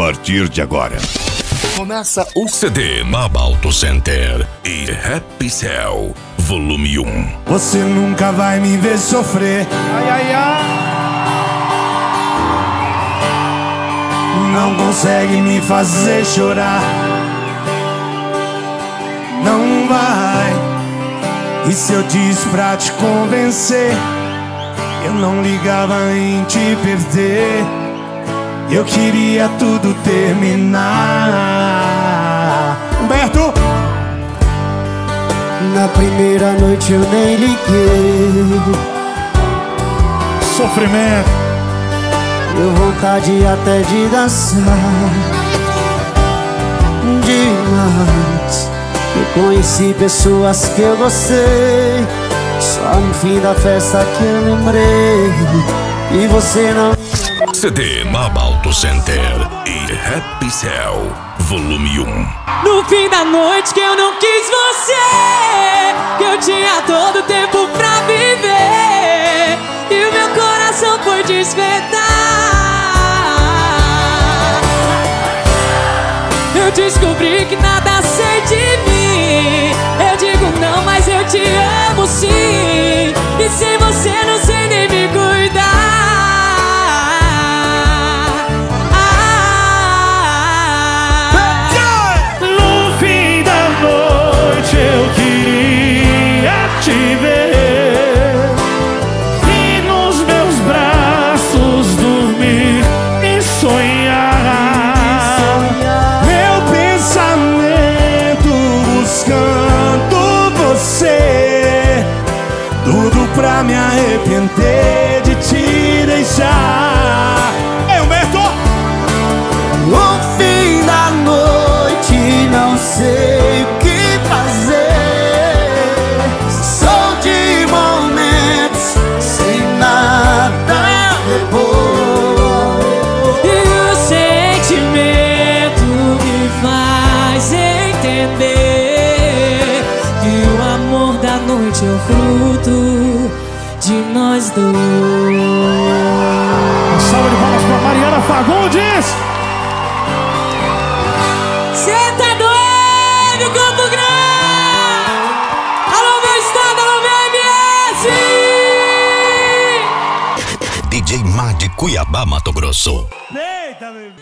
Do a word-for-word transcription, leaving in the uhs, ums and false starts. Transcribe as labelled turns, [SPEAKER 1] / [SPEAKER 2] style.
[SPEAKER 1] partir de agora. Começa o
[SPEAKER 2] C D Mab Auto Center e Happy Cell, volume um.
[SPEAKER 3] Você nunca vai me ver sofrer.
[SPEAKER 4] Ai, ai, ai.
[SPEAKER 3] Não consegue me fazer chorar. Não vai. E se eu disse pra te convencer, eu não ligava em te perder. Eu queria tudo terminar.
[SPEAKER 4] Humberto!
[SPEAKER 5] Na primeira noite eu nem liguei.
[SPEAKER 4] Sofrimento.
[SPEAKER 5] Deu vontade até de dançar. Demais. Eu conheci pessoas que eu gostei. Só no fim da festa que eu lembrei. E você não...
[SPEAKER 2] C D Mab Auto Center e Happy Cell, volume um.
[SPEAKER 6] No fim da noite que eu não quis você, que eu tinha todo o tempo pra viver, e o meu coração foi despertar. Eu descobri que nada sei de mim. Eu digo não, mas eu te amo sim. E sem você não sei nem me cuidar.
[SPEAKER 3] Pra me arrepender de te deixar.
[SPEAKER 4] Ei, Humberto!
[SPEAKER 5] No fim da noite não sei o que fazer. Sou de momentos sem nada depois.
[SPEAKER 6] E o sentimento me faz entender que o amor da noite é o fruto de nós dois.
[SPEAKER 4] Uma salva de palmas pra Mariana Fagundes.
[SPEAKER 6] Cê tá doido, Campo Grande? Alô, meu estado, alô, meu M S!
[SPEAKER 2] D J Mad Cuiabá, Mato Grosso.
[SPEAKER 3] Eita, meu...